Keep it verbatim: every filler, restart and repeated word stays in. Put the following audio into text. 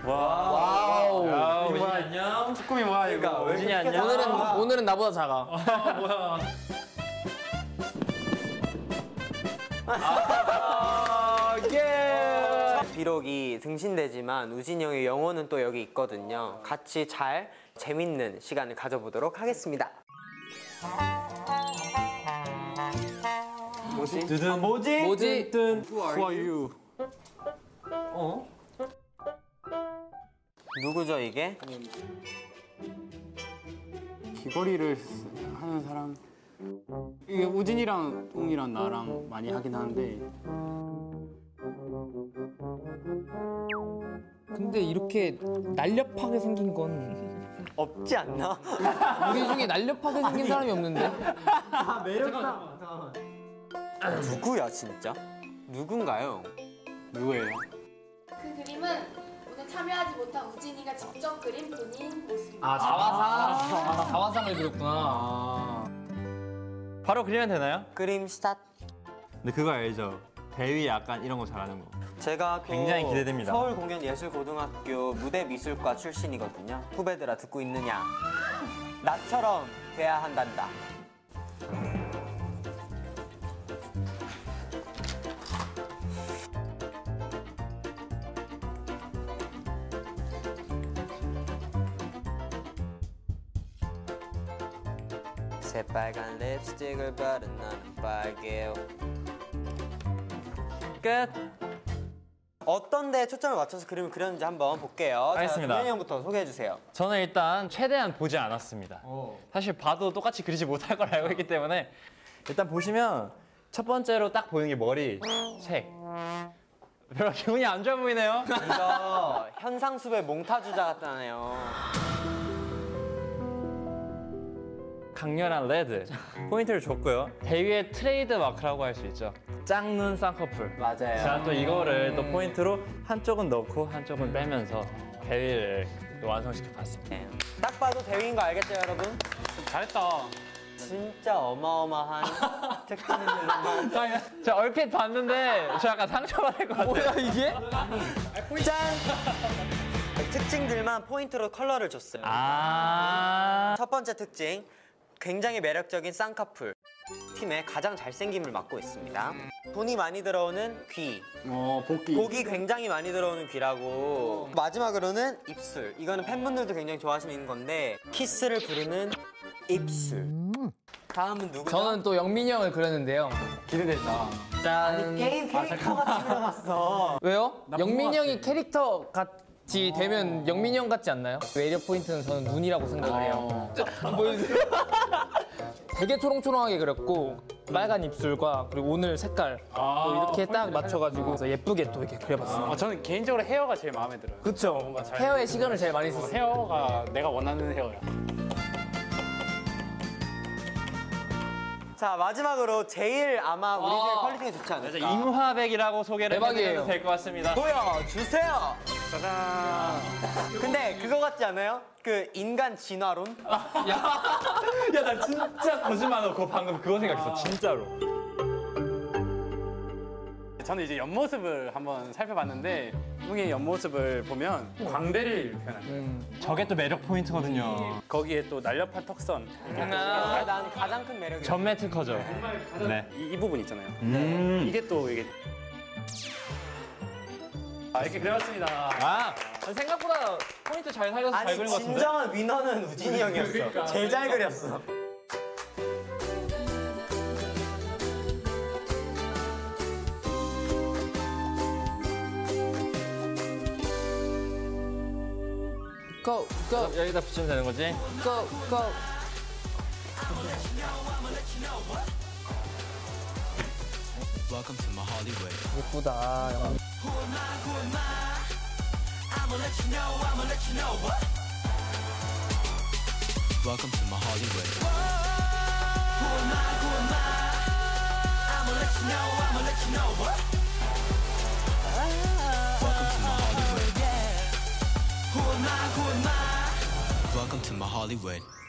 와우. 와우. 우진이 안녕. 쭈꾸미 뭐야 이거? 그러니까, 우진이 안녕. 오늘은 오늘은 나보다 작아. 아, 뭐야? 아, 예. 비록 이 등신대지만 우진이 형의 영혼은 또 여기 있거든요. 같이 잘 재밌는 시간을 가져보도록 하겠습니다. 뭐지? 두둔. 뭐지? 뭐지? 뜬. Who are you? 어? 누구죠 이게? 귀걸이를 하는 사람. 이게 우진이랑 웅이랑 나랑 많이 하긴 하는데. 근데 이렇게 날렵하게 생긴 건 없지 않나? 우리 중에 날렵하게 생긴 사람이 없는데. 누구야 진짜? 누군가요? 누구예요? 그 그림은 오늘 참여하지 못한 우진이가 직접 그린 본인 모습입니다. 아 자화상. 아, 자화상을 그렸구나. 아. 바로 그리면 되나요? 그림 스타트. 근데 그거 알죠? 대위 약간 이런 거 잘하는 거. 제가 또 굉장히 기대됩니다. 서울공연예술고등학교 무대미술과 출신이거든요. 후배들아 듣고 있느냐? 나처럼 돼야 한단다. 새빨간 립스틱을 바른 나는 빨개요. 끝. 어떤 데에 초점을 맞춰서 그림을 그렸는지 한번 볼게요. 알겠습니다. 동현이 형부터 소개해 주세요. 저는 일단 최대한 보지 않았습니다. 사실 봐도 똑같이 그리지 못할 걸 알고 있기 때문에 일단 보시면 첫 번째로 딱 보이는 게 머리 색. 별로 기분이 안 좋아 보이네요. 이거 현상수배 몽타주자 같잖아요. 강렬한 레드 포인트를 줬고요. 대위의 트레이드 마크라고 할 수 있죠. 짝눈 쌍꺼풀. 맞아요. 제가 또 이거를 또 포인트로 한쪽은 넣고 한쪽은 빼면서 대위를 또 완성시켜 봤습니다. 네. 딱 봐도 대위인 거 알겠죠, 여러분? 잘했다. 진짜 어마어마한 특징들만. 저 얼핏 봤는데 저 약간 상처받을 것 같아요. 뭐야 이게? 짠! 특징들만 포인트로 컬러를 줬어요. 아. 첫 번째 특징, 굉장히 매력적인 쌍꺼풀. 팀의 가장 잘생김을 맡고 있습니다. 돈이 많이 들어오는 귀. 어 복귀. 복이 굉장히 많이 들어오는 귀라고. 마지막으로는 입술. 이거는 팬분들도 굉장히 좋아하시는 건데 키스를 부르는 입술. 다음은 누구죠? 저는 또 영민이 형을 그렸는데요. 기대된다. 짠. 게임 캐릭터 같이 그려놨어. 왜요? 나쁜 영민이 것 형이 캐릭터 같이 되면 영민이 형 같지 않나요? 매력 포인트는 저는 눈이라고 생각을 해요. 어. 한번 보여주세요. 되게 초롱초롱하게 그렸고 빨간 입술과 그리고 오늘 색깔 아, 또 이렇게 딱 맞춰가지고 그래서 예쁘게 또 이렇게 그려봤어요. 어, 저는 개인적으로 헤어가 제일 마음에 들어요. 그쵸? 뭔가 잘- 헤어에 시간을 제일 많이 썼어요. 헤어가 내가 원하는 헤어야. 자, 마지막으로 제일 아마 우리 중에 와. 퀄리티가 좋지 않을까? 잉화백이라고 소개를 대박이에요. 해드려도 될 것 같습니다. 보여주세요! 짜잔. 근데 그거 같지 않아요? 그 인간 진화론? 야, 나 진짜 거짓말 안 하고 방금 그거 생각했어. 진짜로. 저는 이제 옆모습을 한번 살펴봤는데 웅의 옆모습을 보면 광대를 표현합니다. 저게 또 매력 포인트거든요. 거기에 또 날렵한 턱선. 아, 난 가장 큰 매력이 전매 특허죠. 네. 이, 이 부분 있잖아요. 음. 이게 또 이게 아, 이렇게 그려봤습니다. 아, 생각보다 포인트 잘 살려서 잘 아니 그린 것 같은데? 진정한 위너는 우진이 형이었어. 제일 잘 그렸어. Go, go, 여기다 붙이면 되는 거지? go, go. Welcome to my Hollywood. 예쁘다. 영민. Welcome to my Hollywood. Welcome to my Hollywood. Welcome to my Hollywood.